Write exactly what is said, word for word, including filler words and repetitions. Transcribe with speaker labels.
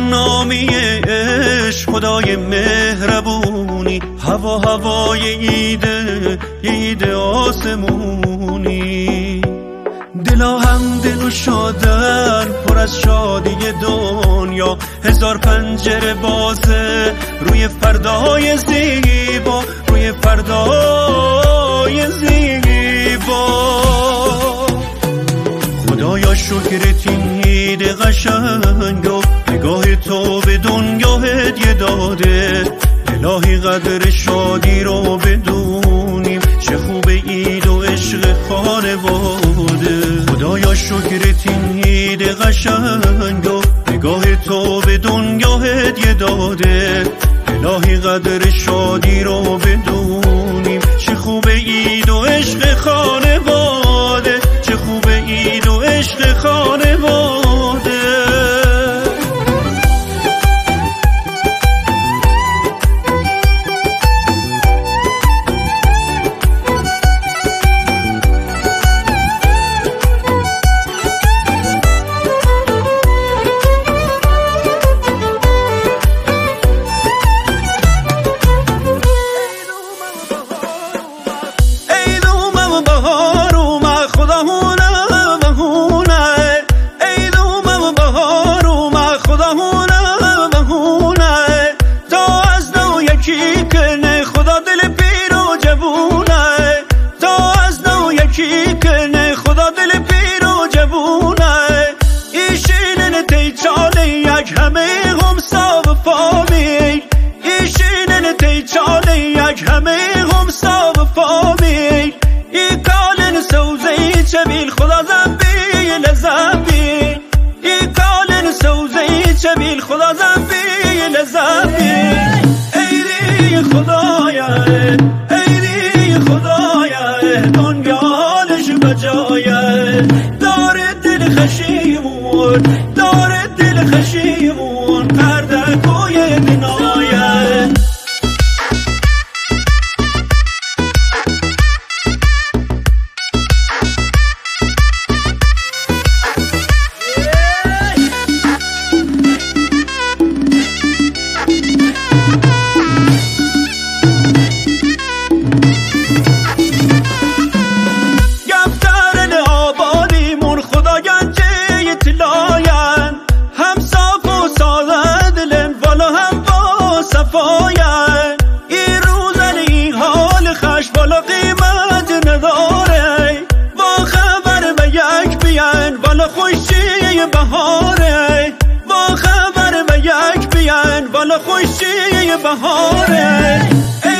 Speaker 1: نامی عشق خدای مهربونی، هوا هوای ایده ایده آسمونی. دلا هم دل و شادن پر از شادی دنیا، هزار پنجره بازه روی فردای زیبا، روی فردای زیبا. خدایا شکرت این عید قشنگ و نگاه تو به دنیا هدیه داده. الهی قدر شادی رو بدونیم، چه خوب عید و عشق خانواده. خدایا شکرت این عید قشنگ و نگاه تو به دنیا هدیه داده. الهی قدر شادی رو بدونیم، چه خوب عید و عشق خانواده، چه خوب عید و عشق خانواده.
Speaker 2: خدا زنبیل زنبیل ایدی خدایا ایدی خدایا دنیا حالش بجایه. داره دل خشیمون داره دل خشیمون پرده کوی بنایه. این روزن این حال خش بالا قیمت نداره، با خبر به یک بیان بالا خوشی بهاره، با خبر به یک بیان بالا خوشی بهاره.